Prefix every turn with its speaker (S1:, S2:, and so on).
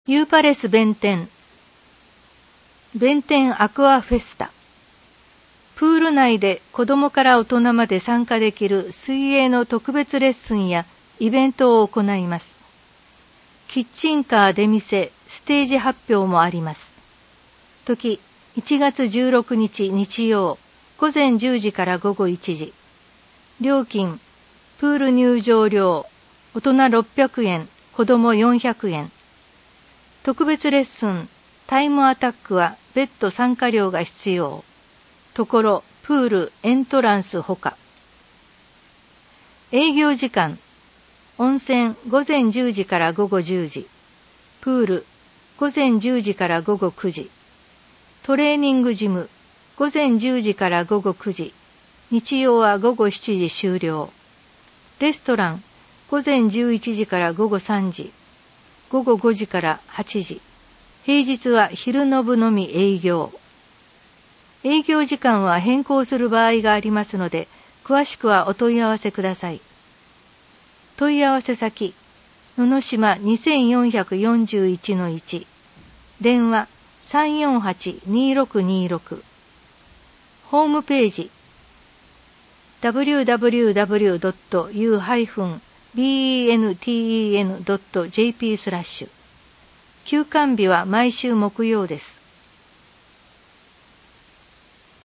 S1: ユーパレス弁天アクアフェスタ。プール内で子供から大人まで参加できる水泳の特別レッスンやイベントを行います。キッチンカー出店、ステージ発表もあります。時1月16日日曜、午前10時から午後1時。料金、プール入場料、大人600円、子供400円。特別レッスン、タイムアタックは別途参加料が必要。ところ、プール、エントランスほか。営業時間、温泉午前10時から午後10時。プール、午前10時から午後9時。トレーニングジム、午前10時から午後9時。日曜は午後7時終了。レストラン、午前11時から午後3時。午後5時から8時。平日は昼の部のみ営業。営業時間は変更する場合がありますので、詳しくはお問い合わせください。問い合わせ先、野々島 2441-1、電話 348-2626。ホームページ、www.u-benten.jp/。休館日は毎週木曜です。